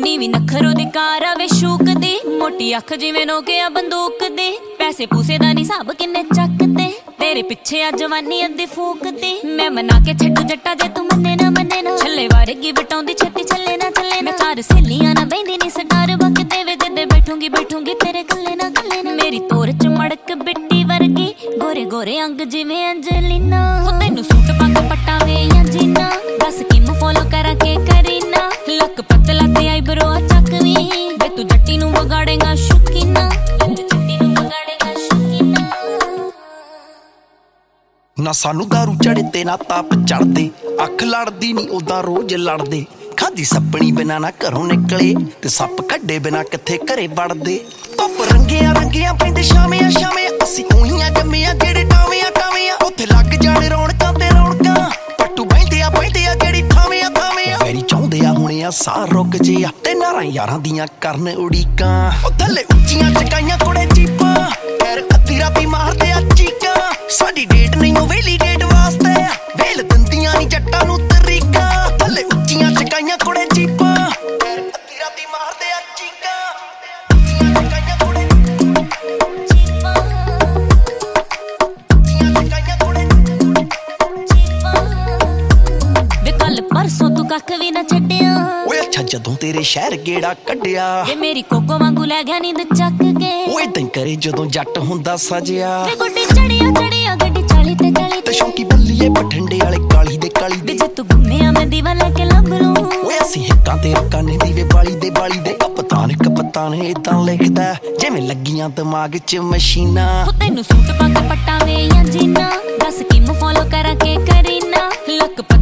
नीवी नखरों दी car आवे shook दी, मोटी अख जिवें नोकिया बंदूक दी। पैसे पूसे दा नी हिसाब किन्ने चकदे, तेरे पिछे आ जवानी अद्धी फूकदी। मैं मना के छड्डू जट्टा जे तू मन्ने ना छल्ले वारगी बटाउंदी छत्ती छल्ले ना मैं चार सहेलियां ना बहिंदी नी सटार बक देवे जदे बैठूंगी तेरे कल्ले ना मेरी तोर च मड़क बिट्टी वर्गी, गोरे गोरे अंग जिवें अंजलिना। तैनू सूट पा के पट्टावे या जीना, दस किम फॉलो करा के करीना। लक पतला ते आईब्रो चकवी, वे तू जट्टी नू बगाड़ेगा शौकीना, ना सानू दारू चढ़े ते ना ताप चढ़दे, अख लड़दी नी ओदा रोज लड़दे। खादी सपनी बिना ना घरों निकले, ते सप कड्डे बिना किथे घरे वड़दे। धुप रंगिया रंगिया पैंदे शामिया शामिया, असी उहियां जम्मिया जेड़े टावियां टावियां। उत्थे लग जाने रौनकां ते रौनकां, पट्टू बहिंदे आ जेड़ी थावियां थावियां। मेरी चाहुंदे आ हुणे आ साह रुक जे, ते नारां यारां दियां करन उड़ीकां। ओ थल्ले उच्चियां चकाइयां कुड़े जीपां, पैर अद्धी राती मारदे आ चीकां। साडी डेट नहीं ओ वेली डेट वास्ते, वेल दंदियां नी जट्टां नू तरीका। थल्ले उच्चियां चकाइयां कुड़े जीपां, पैर अद्धी राती मारदे आ चीकां। उच्चियां चकाइयां कुड़े जीपां, उच्चियां चकाइयां कुड़े जीपां। वे कल परसों तू कख भी ना छड्डिया, ओए अच्छा जदों तेरे शहर गेड़ा कड्डिया। वे मेरी कोको वांगू लै गया नींद चक के, ओए इदां करे जदों जट हुंदा सजिया। वे गुड्डी चढ़िया गड्डी चाली ते चाली ते शौकी बल्लीए बठंडे वाले काली दे वे जे तू घुम्मिया मैं दीवा लेके लब लूं। ओए असी हिक्कां ते काने दी वे बाली दे। कप्तान इदां लिखदा जिवें लगियां दिमाग च मशीनां। तैनू सूट पा के पट्टावे या जीना, दस किम फॉलो करा के करीना। लक